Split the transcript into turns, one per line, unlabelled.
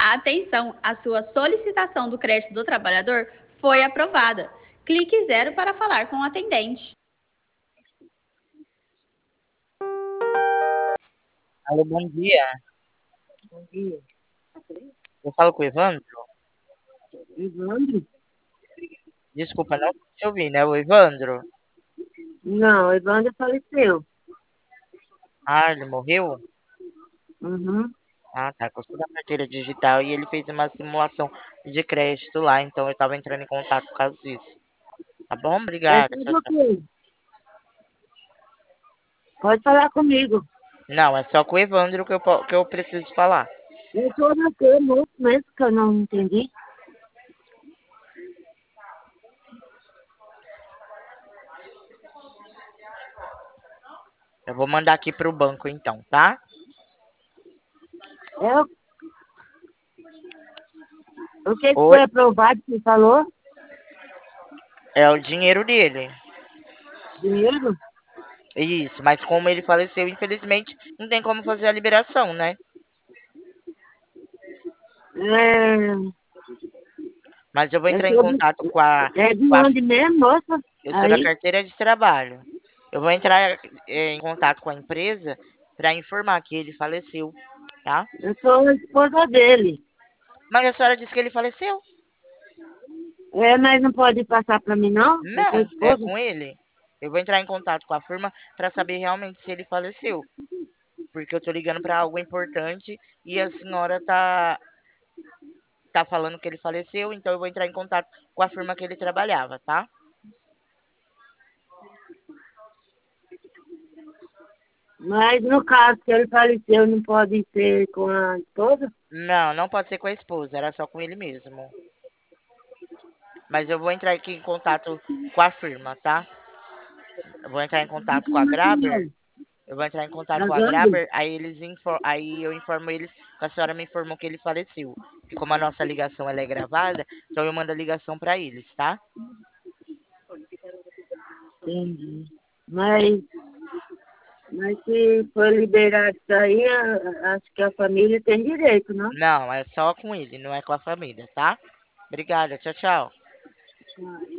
Atenção, a sua solicitação do crédito do trabalhador foi aprovada. Clique 0 para falar com o atendente.
Alô, bom dia.
Bom dia.
Eu falo com o Evandro?
Evandro?
Desculpa, não te ouvi, né? O Evandro?
Não, Evandro faleceu.
Ah, ele morreu?
Uhum.
Ah, tá. Custou da carteira digital e ele fez uma simulação de crédito lá, então eu tava entrando em contato por causa disso. Tá bom?
É
Obrigada. Tchau,
sobre o
tchau.
quê? Pode falar comigo.
Não, é só com o Evandro que eu preciso falar.
Eu sou na quê, moço mesmo, que eu não entendi.
Eu vou mandar aqui pro banco então, tá?
É, o que
Oi,
foi aprovado que você falou?
é o dinheiro dele.
Dinheiro?
Isso, mas como ele faleceu, infelizmente, não tem como fazer a liberação, né?
É,
Mas eu vou
é
entrar em
sobre...
contato
É de
com a
onde mesmo, moça?
eu sou da
Aí,
carteira de trabalho. Eu vou entrar em contato com a empresa para informar que ele faleceu, tá?
eu sou a esposa dele.
Mas a senhora disse que ele faleceu?
É, mas não pode passar pra mim, não? Eu sou a
Não, é
esposa.
com ele. Eu vou entrar em contato com a firma para saber realmente se ele faleceu, porque eu tô ligando para algo importante e a senhora tá falando que ele faleceu, então eu vou entrar em contato com a firma que ele trabalhava, tá?
Mas no caso que ele faleceu, não pode ser com a esposa?
Não, não pode ser com a esposa, era só com ele mesmo. Mas eu vou entrar aqui em contato com a firma, tá? Eu vou entrar em
De
contato
que
com a Graber.
material?
Eu vou entrar em contato
Da
com a
Gandhi?
Graber, aí eu informo eles que a senhora me informou que ele faleceu. E como a nossa ligação ela é gravada, então eu mando a ligação para eles, tá?
Entendi. Mas, mas se for liberado isso aí, acho que a família tem direito, não?
Não, é só com ele, não é com a família, tá? Obrigada, tchau, tchau.